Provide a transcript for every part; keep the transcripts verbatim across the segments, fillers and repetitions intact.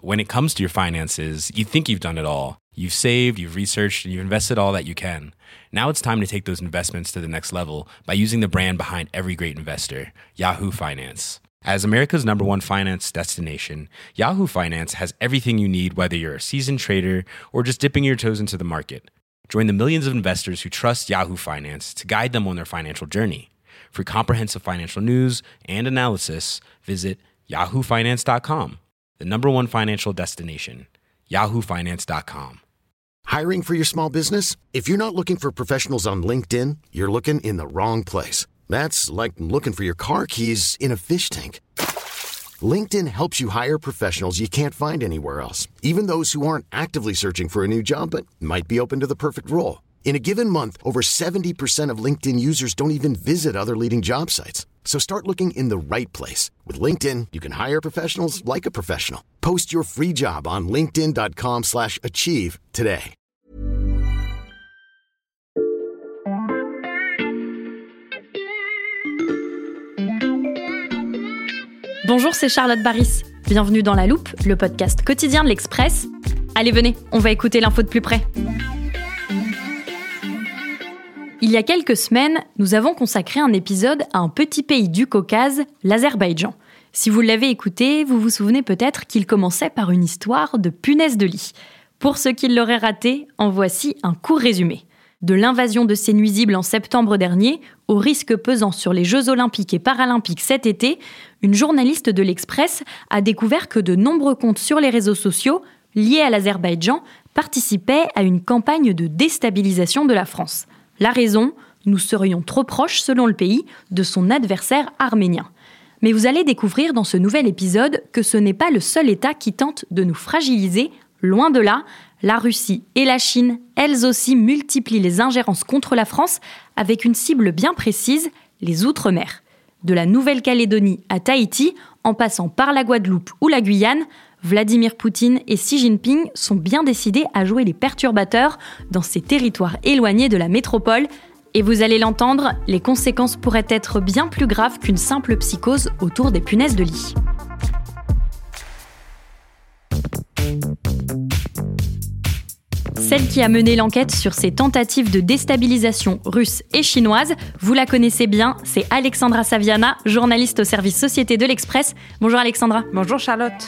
when it comes to your finances, you think you've done it all. You've saved, you've researched, and you've invested all that you can. Now it's time to take those investments to the next level by using the brand behind every great investor, Yahoo Finance. As America's number one finance destination, Yahoo Finance has everything you need, whether you're a seasoned trader or just dipping your toes into the market. Join the millions of investors who trust Yahoo Finance to guide them on their financial journey. For comprehensive financial news and analysis, visit yahoo finance dot com, the number one financial destination, yahoo finance dot com. Hiring for your small business? If you're not looking for professionals on LinkedIn, you're looking in the wrong place. That's like looking for your car keys in a fish tank. LinkedIn helps you hire professionals you can't find anywhere else, even those who aren't actively searching for a new job but might be open to the perfect role. In a given month, over seventy percent of LinkedIn users don't even visit other leading job sites. So start looking in the right place. With LinkedIn, you can hire professionals like a professional. Post your free job on linkedin dot com slash achieve today. Bonjour, c'est Charlotte Baris. Bienvenue dans La Loupe, le podcast quotidien de l'Express. Allez, venez, on va écouter l'info de plus près. Il y a quelques semaines, nous avons consacré un épisode à un petit pays du Caucase, l'Azerbaïdjan. Si vous l'avez écouté, vous vous souvenez peut-être qu'il commençait par une histoire de punaise de lit. Pour ceux qui l'auraient raté, en voici un court résumé. De l'invasion de ces nuisibles en septembre dernier, au risque pesant sur les Jeux Olympiques et Paralympiques cet été, une journaliste de l'Express a découvert que de nombreux comptes sur les réseaux sociaux, liés à l'Azerbaïdjan, participaient à une campagne de déstabilisation de la France. La raison, nous serions trop proches, selon le pays, de son adversaire arménien. Mais vous allez découvrir dans ce nouvel épisode que ce n'est pas le seul État qui tente de nous fragiliser, loin de là. La Russie et la Chine, elles aussi, multiplient les ingérences contre la France avec une cible bien précise, les Outre-mer. De la Nouvelle-Calédonie à Tahiti, en passant par la Guadeloupe ou la Guyane, Vladimir Poutine et Xi Jinping sont bien décidés à jouer les perturbateurs dans ces territoires éloignés de la métropole. Et vous allez l'entendre, les conséquences pourraient être bien plus graves qu'une simple psychose autour des punaises de lit. Celle qui a mené l'enquête sur ces tentatives de déstabilisation russes et chinoises, vous la connaissez bien, c'est Alexandra Saviana, journaliste au service Société de l'Express. Bonjour Alexandra. Bonjour Charlotte.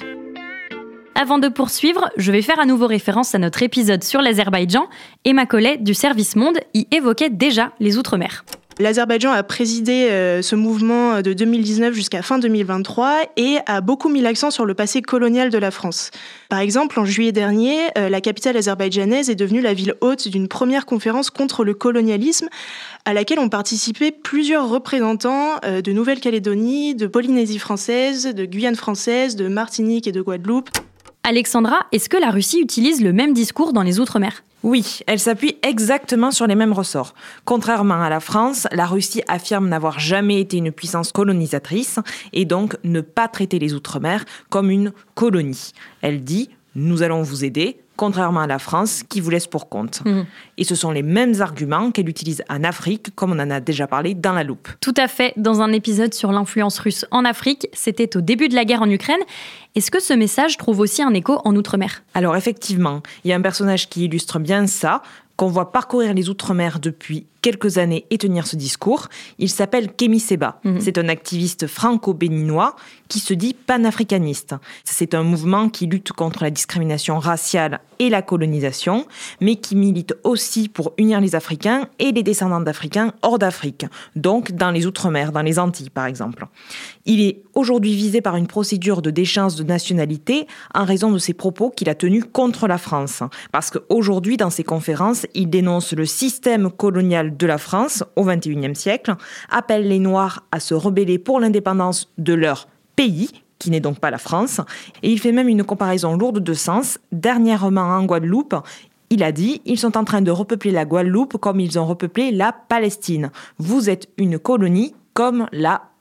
Avant de poursuivre, je vais faire à nouveau référence à notre épisode sur l'Azerbaïdjan. Emma Collet du Service Monde y évoquait déjà les Outre-mer. L'Azerbaïdjan a présidé euh, ce mouvement de deux mille dix-neuf jusqu'à fin deux mille vingt-trois et a beaucoup mis l'accent sur le passé colonial de la France. Par exemple, en juillet dernier, euh, la capitale azerbaïdjanaise est devenue la ville hôte d'une première conférence contre le colonialisme à laquelle ont participé plusieurs représentants euh, de Nouvelle-Calédonie, de Polynésie française, de Guyane française, de Martinique et de Guadeloupe. Alexandra, est-ce que la Russie utilise le même discours dans les Outre-mer ? Oui, elle s'appuie exactement sur les mêmes ressorts. Contrairement à la France, la Russie affirme n'avoir jamais été une puissance colonisatrice et donc ne pas traiter les Outre-mer comme une colonie. Elle dit « nous allons vous aider », contrairement à la France qui vous laisse pour compte. Mmh. Et ce sont les mêmes arguments qu'elle utilise en Afrique, comme on en a déjà parlé dans La Loupe. Tout à fait, dans un épisode sur l'influence russe en Afrique, c'était au début de la guerre en Ukraine. Est-ce que ce message trouve aussi un écho en Outre-mer ? Alors effectivement, il y a un personnage qui illustre bien ça, qu'on voit parcourir les Outre-mer depuis quelques années et tenir ce discours. Il s'appelle Kémi Séba. Mmh. C'est un activiste franco-béninois qui se dit panafricaniste. C'est un mouvement qui lutte contre la discrimination raciale et la colonisation, mais qui milite aussi pour unir les Africains et les descendants d'Africains hors d'Afrique, donc dans les Outre-mer, dans les Antilles par exemple. Il est aujourd'hui visé par une procédure de déchéance de nationalité en raison de ses propos qu'il a tenus contre la France. Parce qu'aujourd'hui, dans ses conférences, il dénonce le système colonial de la France au vingt et unième siècle, appelle les Noirs à se rebeller pour l'indépendance de leur pays, qui n'est donc pas la France, et il fait même une comparaison lourde de sens. Dernièrement en Guadeloupe, il a dit « Ils sont en train de repeupler la Guadeloupe comme ils ont repeuplé la Palestine. Vous êtes une colonie comme la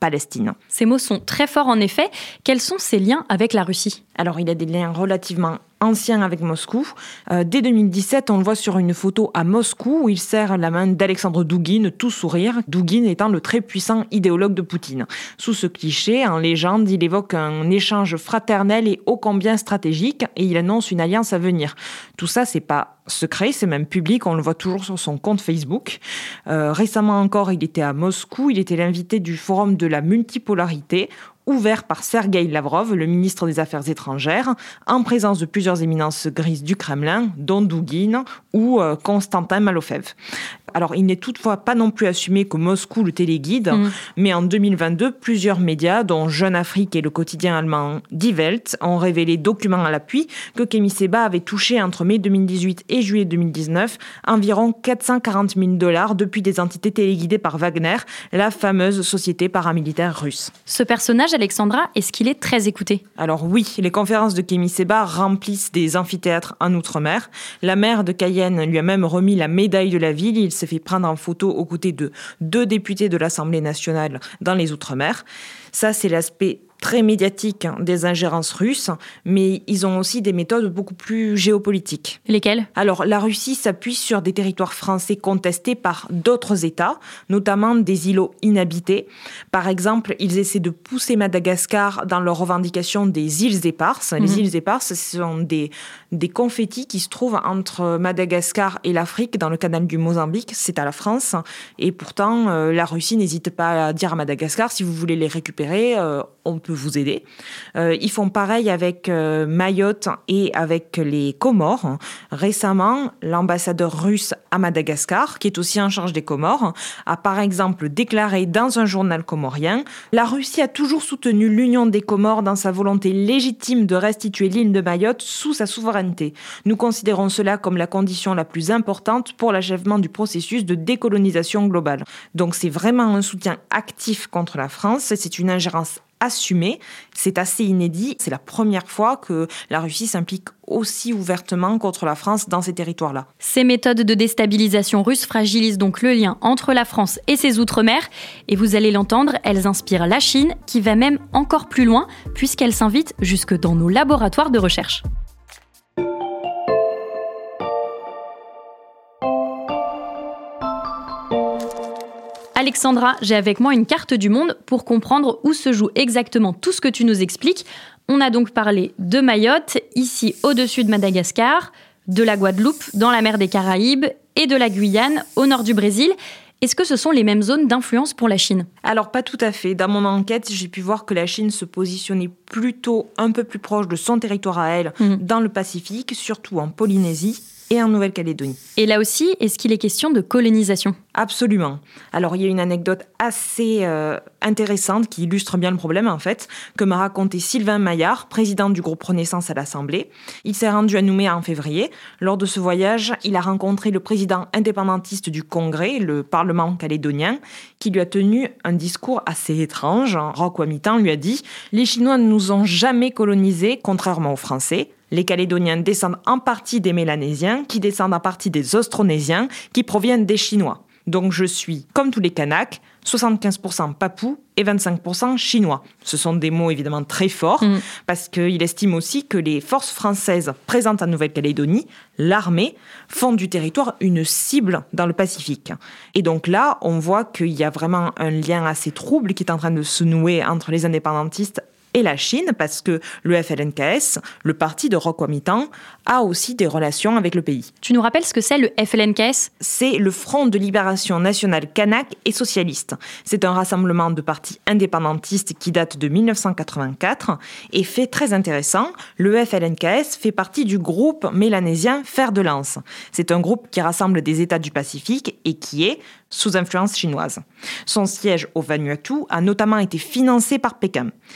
Palestine. Ces mots sont très forts en effet. Quels sont ses liens avec la Russie ? Alors, il a des liens relativement ancien avec Moscou. Euh, dès deux mille dix-sept, on le voit sur une photo à Moscou où il serre la main d'Alexandre Douguine, tout sourire, Douguine étant le très puissant idéologue de Poutine. Sous ce cliché, en légende, il évoque un échange fraternel et ô combien stratégique et il annonce une alliance à venir. Tout ça, c'est pas secret, c'est même public, on le voit toujours sur son compte Facebook. Euh, récemment encore, il était à Moscou, il était l'invité du Forum de la multipolarité, ouvert par Sergueï Lavrov, le ministre des Affaires étrangères, en présence de plusieurs éminences grises du Kremlin, dont Douguine ou euh, Konstantin Malofev. Alors, il n'est toutefois pas non plus assumé que Moscou le téléguide, mmh. mais en deux mille vingt-deux, plusieurs médias, dont Jeune Afrique et le quotidien allemand Die Welt, ont révélé, documents à l'appui, que Kémy Séba avait touché entre mai deux mille dix-huit et juillet deux mille dix-neuf environ quatre cent quarante mille dollars depuis des entités téléguidées par Wagner, la fameuse société paramilitaire russe. Ce personnage, Alexandra, est-ce qu'il est très écouté ? Alors oui, les conférences de Kémy Séba remplissent des amphithéâtres en Outre-mer. La maire de Cayenne lui a même remis la médaille de la ville. Il s'est fait prendre en photo aux côtés de deux députés de l'Assemblée nationale dans les Outre-mer. Ça, c'est l'aspect très médiatique des ingérences russes, mais ils ont aussi des méthodes beaucoup plus géopolitiques. Lesquelles ? Alors, la Russie s'appuie sur des territoires français contestés par d'autres États, notamment des îlots inhabités. Par exemple, ils essaient de pousser Madagascar dans leur revendication des îles éparses. Mmh. Les îles éparses, ce sont des, des confettis qui se trouvent entre Madagascar et l'Afrique, dans le canal du Mozambique. C'est à la France. Et pourtant, euh, la Russie n'hésite pas à dire à Madagascar, si vous voulez les récupérer, euh, on peut vous aider. Euh, ils font pareil avec euh, Mayotte et avec les Comores. Récemment, l'ambassadeur russe à Madagascar, qui est aussi en charge des Comores, a par exemple déclaré dans un journal comorien « La Russie a toujours soutenu l'union des Comores dans sa volonté légitime de restituer l'île de Mayotte sous sa souveraineté. Nous considérons cela comme la condition la plus importante pour l'achèvement du processus de décolonisation globale. » Donc c'est vraiment un soutien actif contre la France, c'est une ingérence assumé. C'est assez inédit. C'est la première fois que la Russie s'implique aussi ouvertement contre la France dans ces territoires-là. Ces méthodes de déstabilisation russe fragilisent donc le lien entre la France et ses outre-mer. Et vous allez l'entendre, elles inspirent la Chine, qui va même encore plus loin, puisqu'elle s'invite jusque dans nos laboratoires de recherche. Alexandra, j'ai avec moi une carte du monde pour comprendre où se joue exactement tout ce que tu nous expliques. On a donc parlé de Mayotte, ici au-dessus de Madagascar, de la Guadeloupe, dans la mer des Caraïbes, et de la Guyane, au nord du Brésil. Est-ce que ce sont les mêmes zones d'influence pour la Chine ? Alors, pas tout à fait. Dans mon enquête, j'ai pu voir que la Chine se positionnait plutôt un peu plus proche de son territoire à elle, mmh. dans le Pacifique, surtout en Polynésie et en Nouvelle-Calédonie. Et là aussi, est-ce qu'il est question de colonisation ? Absolument. Alors, il y a une anecdote assez euh, intéressante qui illustre bien le problème, en fait, que m'a raconté Sylvain Maillard, président du groupe Renaissance à l'Assemblée. Il s'est rendu à Nouméa en février. Lors de ce voyage, il a rencontré le président indépendantiste du Congrès, le Parlement calédonien, qui lui a tenu un discours assez étrange. Roch Wamitan lui a dit « Les Chinois ne nous ont jamais colonisés, contrairement aux Français. Les Calédoniens descendent en partie des Mélanésiens, qui descendent en partie des Austronésiens, qui proviennent des Chinois. Donc je suis, comme tous les Kanaks, soixante-quinze pour cent papous et vingt-cinq pour cent chinois. » Ce sont des mots évidemment très forts, mmh. parce qu'il estime aussi que les forces françaises présentes en Nouvelle-Calédonie, l'armée, font du territoire une cible dans le Pacifique. Et donc là, on voit qu'il y a vraiment un lien assez trouble qui est en train de se nouer entre les indépendantistes et la Chine, parce que le F L N K S, le parti de Roch Wamitan, a aussi des relations avec le pays. Tu nous rappelles ce que c'est le F L N K S ? C'est le Front de Libération Nationale Kanak et Socialiste. C'est un rassemblement de partis indépendantistes qui date de dix-neuf cent quatre-vingt-quatre. Et fait très intéressant, le F L N K S fait partie du groupe mélanésien Fer de Lance. C'est un groupe qui rassemble des États du Pacifique et qui est sous influence chinoise. Son siège au Vanuatu a notamment été financé par Pékin. C'est un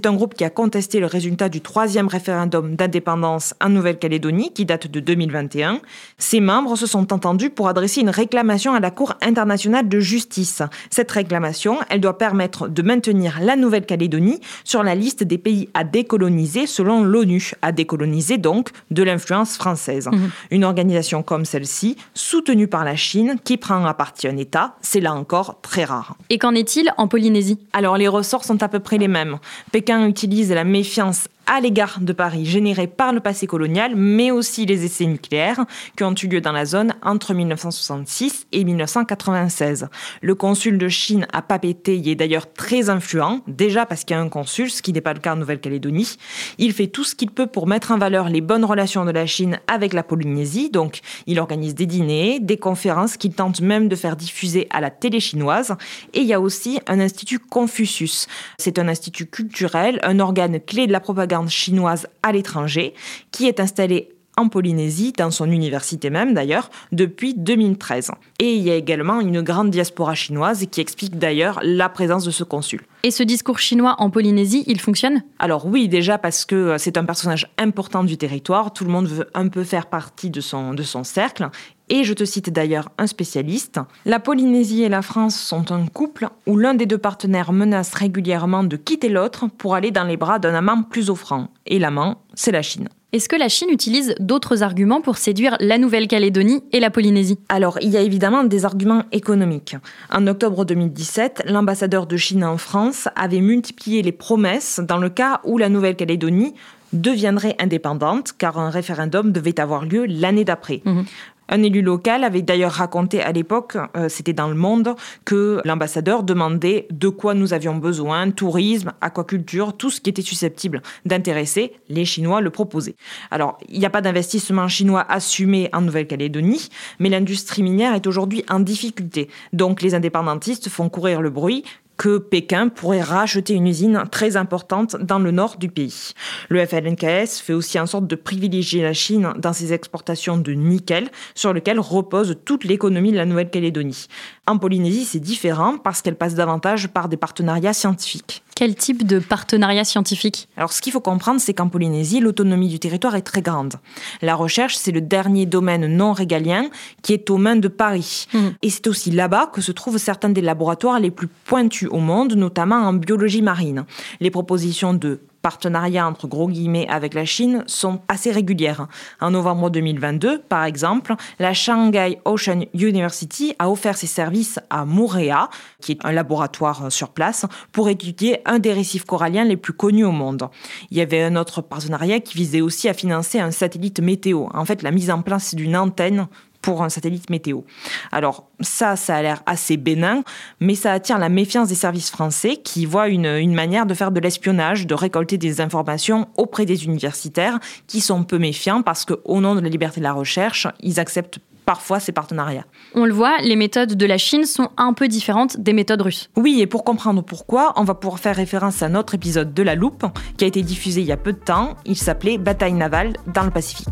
un groupe qui a contesté le résultat du troisième référendum d'indépendance en Nouvelle-Calédonie, qui date de deux mille vingt et un. Ses membres se sont entendus pour adresser une réclamation à la Cour internationale de justice. Cette réclamation, elle doit permettre de maintenir la Nouvelle-Calédonie sur la liste des pays à décoloniser selon l'ONU, à décoloniser donc de l'influence française. Mmh. Une organisation comme celle-ci, soutenue par la Chine, qui prend à partie un État, c'est là encore très rare. Et qu'en est-il en Polynésie ? Alors les ressorts sont à peu près les mêmes. Pékin utilise la méfiance à l'égard de Paris générée par le passé colonial, mais aussi les essais nucléaires qui ont eu lieu dans la zone entre dix-neuf cent soixante-six et dix-neuf cent quatre-vingt-seize. Le consul de Chine à Papeete y est d'ailleurs très influent, déjà parce qu'il y a un consul, ce qui n'est pas le cas en Nouvelle-Calédonie. Il fait tout ce qu'il peut pour mettre en valeur les bonnes relations de la Chine avec la Polynésie, donc il organise des dîners, des conférences qu'il tente même de faire diffuser à la télé chinoise. Et il y a aussi un institut Confucius. C'est un institut culturel, un organe clé de la propagande chinoise à l'étranger, qui est installé en Polynésie, dans son université même d'ailleurs, depuis deux mille treize. Et il y a également une grande diaspora chinoise qui explique d'ailleurs la présence de ce consul. Et ce discours chinois en Polynésie, il fonctionne ? Alors oui, déjà parce que c'est un personnage important du territoire, tout le monde veut un peu faire partie de son, de son cercle. Et je te cite d'ailleurs un spécialiste. La Polynésie et la France sont un couple où l'un des deux partenaires menace régulièrement de quitter l'autre pour aller dans les bras d'un amant plus offrant. Et l'amant, c'est la Chine. Est-ce que la Chine utilise d'autres arguments pour séduire la Nouvelle-Calédonie et la Polynésie ? Alors, il y a évidemment des arguments économiques. En octobre deux mille dix-sept, l'ambassadeur de Chine en France avait multiplié les promesses dans le cas où la Nouvelle-Calédonie deviendrait indépendante, car un référendum devait avoir lieu l'année d'après. Mmh. Un élu local avait d'ailleurs raconté à l'époque, euh, c'était dans Le Monde, que l'ambassadeur demandait de quoi nous avions besoin, tourisme, aquaculture, tout ce qui était susceptible d'intéresser, les Chinois le proposaient. Alors, il n'y a pas d'investissement chinois assumé en Nouvelle-Calédonie, mais l'industrie minière est aujourd'hui en difficulté. Donc les indépendantistes font courir le bruit que Pékin pourrait racheter une usine très importante dans le nord du pays. Le F L N K S fait aussi en sorte de privilégier la Chine dans ses exportations de nickel, sur lequel repose toute l'économie de la Nouvelle-Calédonie. En Polynésie, c'est différent parce qu'elle passe davantage par des partenariats scientifiques. Quel type de partenariat scientifique ? Alors, ce qu'il faut comprendre, c'est qu'en Polynésie, l'autonomie du territoire est très grande. La recherche, c'est le dernier domaine non régalien qui est aux mains de Paris. Mmh. Et c'est aussi là-bas que se trouvent certains des laboratoires les plus pointus au monde, notamment en biologie marine. Les propositions de partenariats entre gros guillemets avec la Chine sont assez régulières. En novembre deux mille vingt-deux, par exemple, la Shanghai Ocean University a offert ses services à Moorea, qui est un laboratoire sur place, pour étudier un des récifs coralliens les plus connus au monde. Il y avait un autre partenariat qui visait aussi à financer un satellite météo. En fait, la mise en place d'une antenne pour un satellite météo. Alors ça, ça a l'air assez bénin, mais ça attire la méfiance des services français qui voient une, une manière de faire de l'espionnage, de récolter des informations auprès des universitaires qui sont peu méfiants parce qu'au nom de la liberté de la recherche, ils acceptent parfois ces partenariats. On le voit, les méthodes de la Chine sont un peu différentes des méthodes russes. Oui, et pour comprendre pourquoi, on va pouvoir faire référence à un autre épisode de La Loupe qui a été diffusé il y a peu de temps. Il s'appelait « Bataille navale dans le Pacifique ».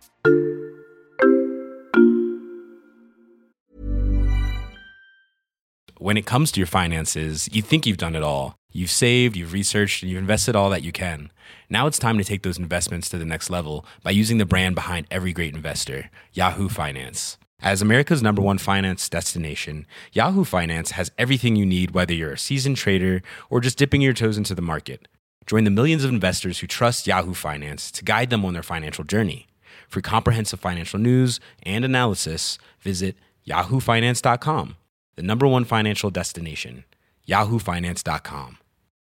When it comes to your finances, you think you've done it all. You've saved, you've researched, and you've invested all that you can. Now it's time to take those investments to the next level by using the brand behind every great investor, Yahoo Finance. As America's number one finance destination, Yahoo Finance has everything you need, whether you're a seasoned trader or just dipping your toes into the market. Join the millions of investors who trust Yahoo Finance to guide them on their financial journey. For comprehensive financial news and analysis, visit yahoo finance dot com. The number one financial destination, yahoo finance dot com.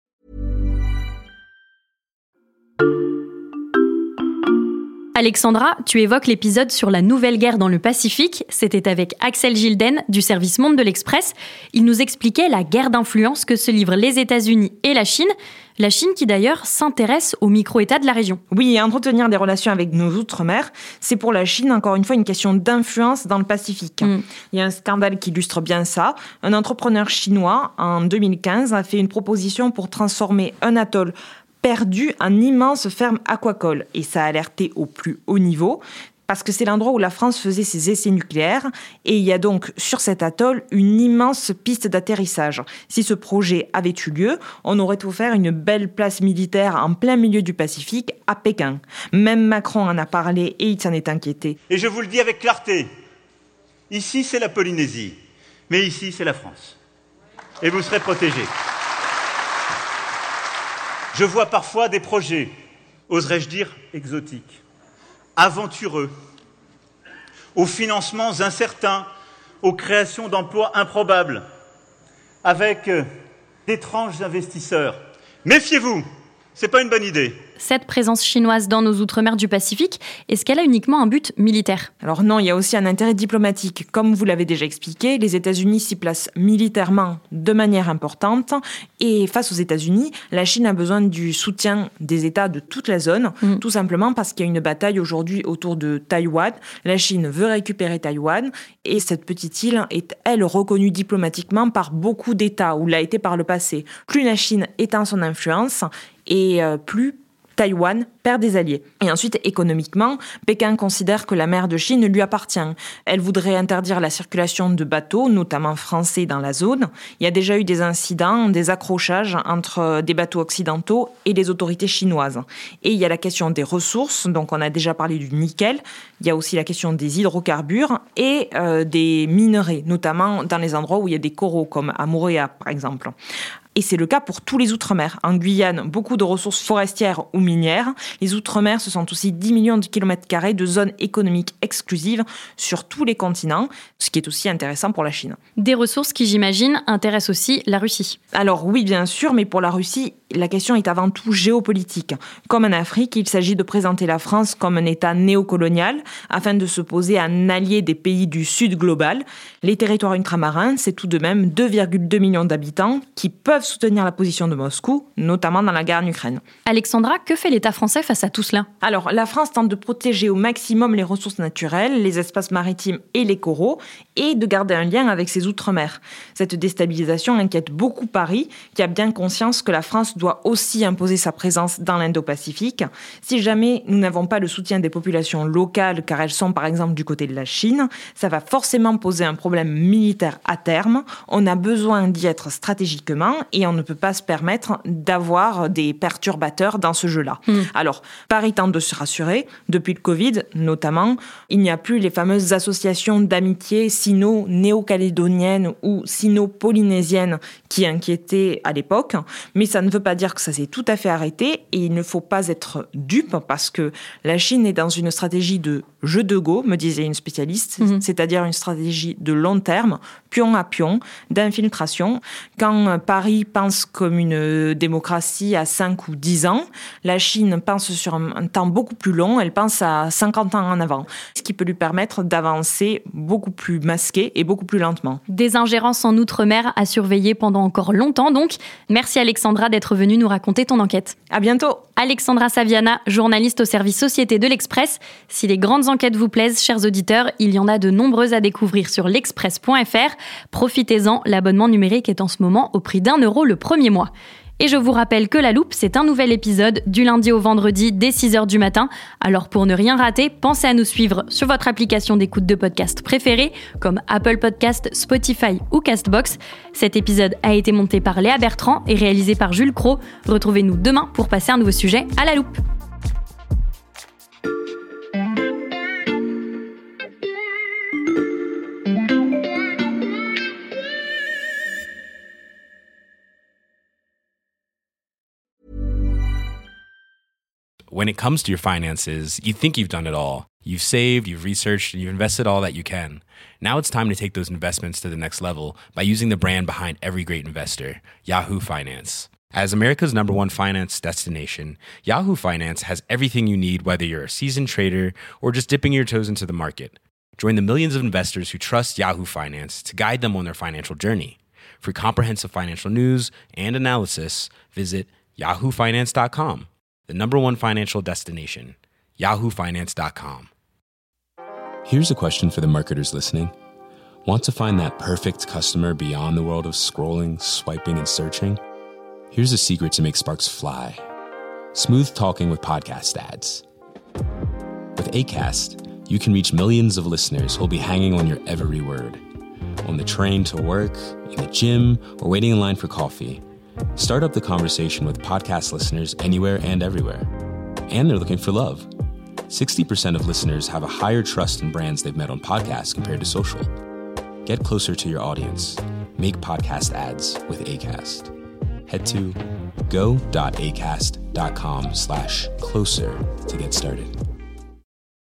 Alexandra, tu évoques l'épisode sur la nouvelle guerre dans le Pacifique. C'était avec Axel Gilden du service Monde de l'Express. Il nous expliquait la guerre d'influence que se livrent les États-Unis et la Chine. La Chine qui d'ailleurs s'intéresse aux micro-États de la région. Oui, et entretenir des relations avec nos outre-mer, c'est pour la Chine encore une fois une question d'influence dans le Pacifique. Mm. Il y a un scandale qui illustre bien ça. Un entrepreneur chinois, en deux mille quinze, a fait une proposition pour transformer un atoll perdu en immense ferme aquacole. Et ça a alerté au plus haut niveau. parce que c'est l'endroit où la France faisait ses essais nucléaires et il y a donc sur cet atoll une immense piste d'atterrissage. Si ce projet avait eu lieu, on aurait offert une belle place militaire en plein milieu du Pacifique à Pékin. Même Macron en a parlé et il s'en est inquiété. Et je vous le dis avec clarté, ici c'est la Polynésie, mais ici c'est la France. Et vous serez protégés. Je vois parfois des projets, oserais-je dire exotiques, aventureux, aux financements incertains, aux créations d'emplois improbables, avec d'étranges investisseurs. Méfiez-vous, c'est pas une bonne idée. Cette présence chinoise dans nos outre-mer du Pacifique, est-ce qu'elle a uniquement un but militaire ? Alors non, il y a aussi un intérêt diplomatique. Comme vous l'avez déjà expliqué, les États-Unis s'y placent militairement de manière importante. Et face aux États-Unis, la Chine a besoin du soutien des États de toute la zone, mmh. tout simplement parce qu'il y a une bataille aujourd'hui autour de Taïwan. La Chine veut récupérer Taïwan et cette petite île est, elle, reconnue diplomatiquement par beaucoup d'États, ou l'a été par le passé. Plus la Chine étend son influence et euh, plus Taïwan perd des alliés. Et ensuite, économiquement, Pékin considère que la mer de Chine lui appartient. Elle voudrait interdire la circulation de bateaux, notamment français, dans la zone. Il y a déjà eu des incidents, des accrochages entre des bateaux occidentaux et les autorités chinoises. Et il y a la question des ressources, donc on a déjà parlé du nickel. Il y a aussi la question des hydrocarbures et euh, des minerais, notamment dans les endroits où il y a des coraux, comme à Moorea, par exemple. Et c'est le cas pour tous les Outre-mer. En Guyane, beaucoup de ressources forestières ou minières. Les Outre-mer, ce sont aussi dix millions de kilomètres carrés de zones économiques exclusives sur tous les continents, ce qui est aussi intéressant pour la Chine. Des ressources qui, j'imagine, intéressent aussi la Russie. Alors oui, bien sûr, mais pour la Russie, la question est avant tout géopolitique. Comme en Afrique, il s'agit de présenter la France comme un État néocolonial afin de se poser un allié des pays du Sud global. Les territoires ultramarins, c'est tout de même deux virgule deux millions d'habitants qui peuvent soutenir la position de Moscou, notamment dans la guerre en Ukraine. Alexandra, que fait l'État français face à tout cela ? Alors, la France tente de protéger au maximum les ressources naturelles, les espaces maritimes et les coraux, et de garder un lien avec ses outre-mer. Cette déstabilisation inquiète beaucoup Paris, qui a bien conscience que la France doit aussi imposer sa présence dans l'Indo-Pacifique. Si jamais nous n'avons pas le soutien des populations locales, car elles sont par exemple du côté de la Chine, ça va forcément poser un problème militaire à terme. On a besoin d'y être stratégiquement et on ne peut pas se permettre d'avoir des perturbateurs dans ce jeu-là. Mmh. Alors, Paris tente de se rassurer. Depuis le Covid, notamment, il n'y a plus les fameuses associations d'amitié sino-néo-calédoniennes ou sino-polynésiennes qui inquiétaient à l'époque. Mais ça ne veut pas dire que ça s'est tout à fait arrêté et il ne faut pas être dupe parce que la Chine est dans une stratégie de jeu de go, me disait une spécialiste, mmh. c'est-à-dire une stratégie de long terme, pion à pion, d'infiltration. Quand Paris pense comme une démocratie à cinq ou dix ans, la Chine pense sur un temps beaucoup plus long, elle pense à cinquante ans en avant, ce qui peut lui permettre d'avancer beaucoup plus masqué et beaucoup plus lentement. Des ingérences en Outre-mer à surveiller pendant encore longtemps donc. Merci Alexandra d'être venue nous raconter ton enquête. À bientôt. Alexandra Saviana, journaliste au service Société de l'Express. Si les grandes enquêtes vous plaisent, chers auditeurs, il y en a de nombreuses à découvrir sur l'express point f r. Profitez-en, l'abonnement numérique est en ce moment au prix d'un euro le premier mois. Et je vous rappelle que La Loupe, c'est un nouvel épisode du lundi au vendredi dès six heures du matin. Alors pour ne rien rater, pensez à nous suivre sur votre application d'écoute de podcast préférée, comme Apple Podcast, Spotify ou Castbox. Cet épisode a été monté par Léa Bertrand et réalisé par Jules Cros. Retrouvez-nous demain pour passer un nouveau sujet à La Loupe. When it comes to your finances, you think you've done it all. You've saved, you've researched, and you've invested all that you can. Now it's time to take those investments to the next level by using the brand behind every great investor, Yahoo Finance. As America's number one finance destination, Yahoo Finance has everything you need, whether you're a seasoned trader or just dipping your toes into the market. Join the millions of investors who trust Yahoo Finance to guide them on their financial journey. For comprehensive financial news and analysis, visit yahoo finance dot com. The number one financial destination, yahoo finance dot com. Here's a question for the marketers listening. Want to find that perfect customer beyond the world of scrolling, swiping, and searching? Here's a secret to make sparks fly. Smooth talking with podcast ads. With Acast, you can reach millions of listeners who'll be hanging on your every word. On the train to work, in the gym, or waiting in line for coffee. Start up the conversation with podcast listeners anywhere and everywhere. And they're looking for love. sixty percent of listeners have a higher trust in brands they've met on podcasts compared to social. Get closer to your audience. Make podcast ads with Acast. Head to go.acast.com slash closer to get started.